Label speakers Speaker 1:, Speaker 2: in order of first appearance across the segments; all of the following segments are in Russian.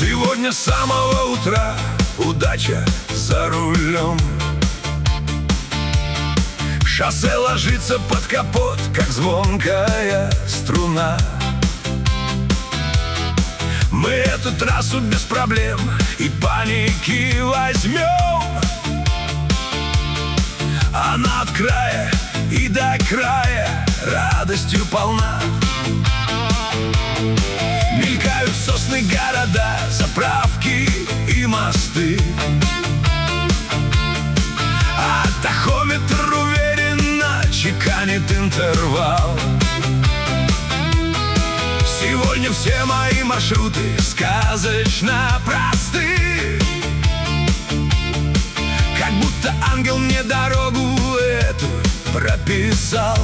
Speaker 1: Сегодня с самого утра удача за рулем. Шоссе ложится под капот, как звонкая струна. Мы эту трассу без проблем и паники возьмем. Она от края и до края радостью полна. Мелькают сосны, города, заправки и мосты. А тахометр уверенно чеканит интервал. Сегодня все мои маршруты сказочно просты. Как будто ангел мне дорогу эту прописал.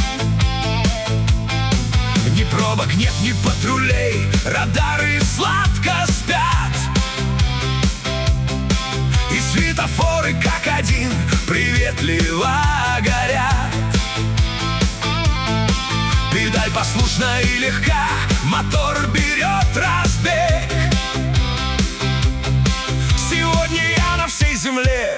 Speaker 1: Ни пробок нет, ни патрулей, радары сладко спят. И светофоры как один приветливо горят. Педаль послушна и легка, мотор берет разбег. Сегодня я на всей земле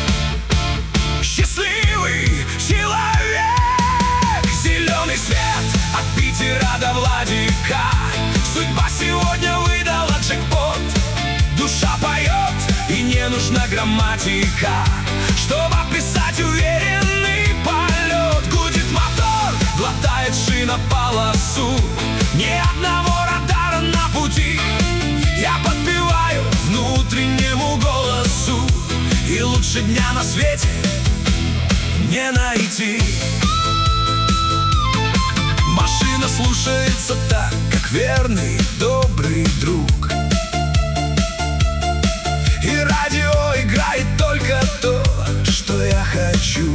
Speaker 1: счастливый человек. Зеленый свет от Питера до Владика. Судьба сегодня выдала джекпот. Душа поет, и не нужна грамматика, чтобы описать уверенный полет. Гудит мотор, глотает шинополосу. Ни одного радара на пути. Я подпеваю внутреннему голосу, и лучше дня на свете не найти. Машина слушается так, как верный, добрый друг. И радио играет только то, что я хочу.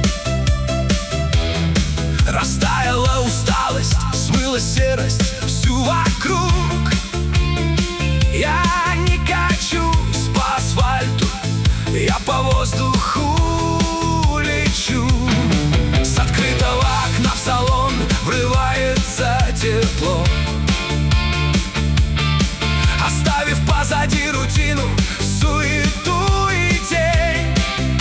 Speaker 1: Растаяла усталость, смыла серость всю вокруг. Я не качусь по асфальту, я по воздуху лечу. С открытого окна в салон врывается тепло. Оставив позади рутину, суету и тень,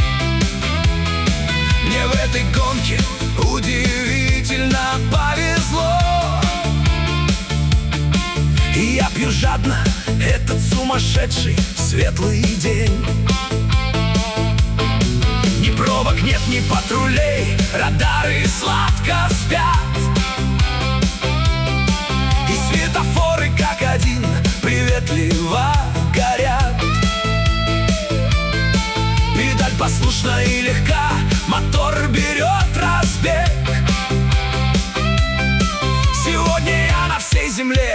Speaker 1: мне в этой гонке удивительно повезло. И я пью жадно этот сумасшедший светлый день. Ни пробок нет, ни патрулей, радары сладко спят. И светофоры как один приветливо горят. Педаль послушна и легка, мотор берет разбег. Сегодня я на всей земле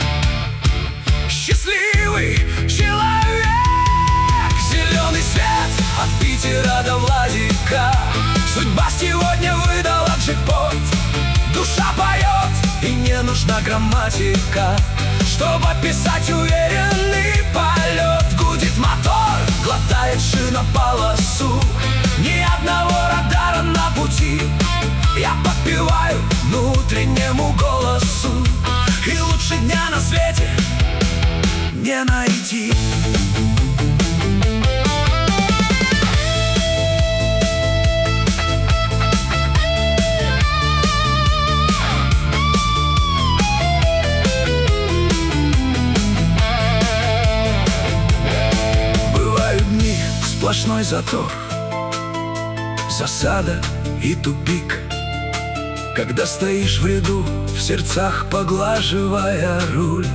Speaker 1: счастливый человек. Зеленый свет от Питера до Владика. Судьба сегодня выдала джекпот. Душа поет, и не нужна грамматика, чтобы описать уверенный полет. Гудит мотор, глотает шинополосу. Ни одного радара на пути. Я подпеваю внутреннему голосу, и лучше дня на свете не найти. Бывают дни, сплошной затор, засада и тупик. Когда стоишь в ряду, в сердцах поглаживая руль.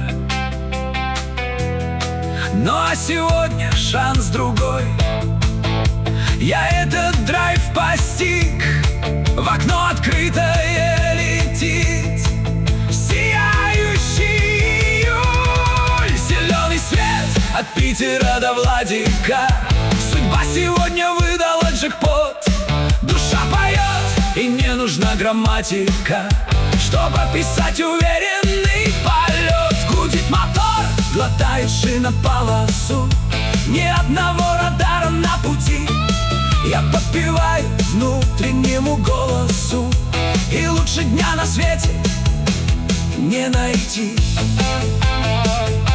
Speaker 1: Ну а сегодня шанс другой. Я этот драйв постиг. В окно открытое летит сияющий июль. Зеленый свет от Питера до Владика. Судьба сегодня выдала джекпот. Душа поет, и не нужна грамматика, чтобы описать уверенный полет. Гудит мотор, глотает шинополосу. Ни одного радара на пути. Я подпеваю внутреннему голосу, и лучше дня на свете не найти.